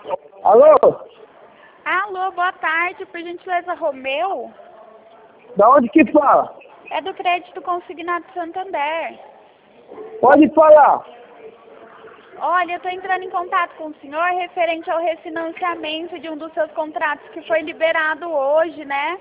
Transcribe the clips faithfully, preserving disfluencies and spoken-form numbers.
Alô? Alô, boa tarde, por gentileza, Romeu? Da onde que fala? É do Crédito Consignado Santander. Pode falar. Olha, eu estou entrando em contato com o senhor referente ao refinanciamento de um dos seus contratos que foi liberado hoje, né?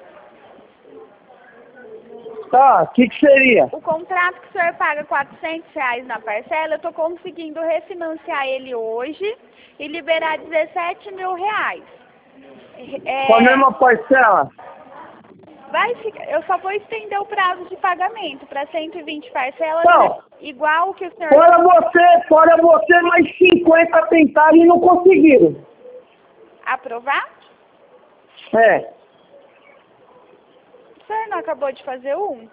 Tá, o que que seria? O contrato que o senhor paga quatrocentos reais na parcela, eu estou conseguindo refinanciar ele hoje e liberar dezessete mil reais. É, Com a mesma parcela? vai ficar, eu só vou estender o prazo de pagamento para cento e vinte parcelas, Não. né, igual o que o senhor... Fora você, fora você, mais cinquenta tentaram e não conseguiram. Aprovar? É. O senhor não acabou de fazer um?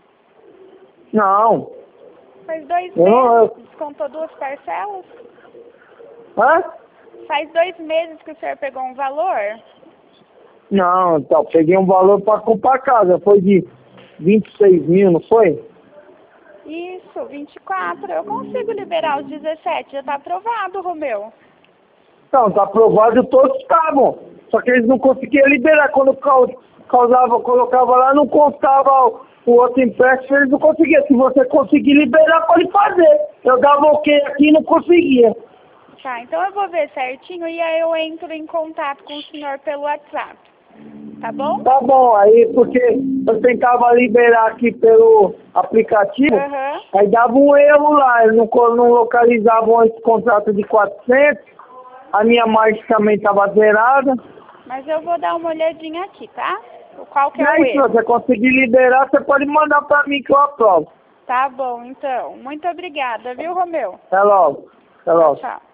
Não. Faz dois Eu não- meses, eu- descontou duas parcelas? Hã? Faz dois meses que o senhor pegou um valor? Não, então, peguei um valor para comprar casa, foi de vinte e seis mil, não foi? Isso, vinte e quatro. Eu consigo liberar os dezessete, já está aprovado, Romeu. Não, tá aprovado, todos estavam. Só que eles não conseguiam liberar. Quando cau- causava, colocava lá, não constava o, o outro empréstimo, eles não conseguiam. Se você conseguir liberar, pode fazer. Eu dava ok aqui e não conseguia. Tá, então eu vou ver certinho e aí eu entro em contato com o senhor pelo WhatsApp. Tá bom? Tá bom, aí porque eu tentava liberar aqui pelo aplicativo, Aham. aí dava um erro lá, eles não, co- não localizavam esse contrato de quatrocentos, a minha margem também estava zerada. Mas eu vou dar uma olhadinha aqui, tá? Qual que E é o aí, se erro? você conseguir liberar, você pode mandar pra mim que eu aprovo. Tá bom, então. Muito obrigada, viu, Romeu? Até logo. Até Tchau, logo. tchau.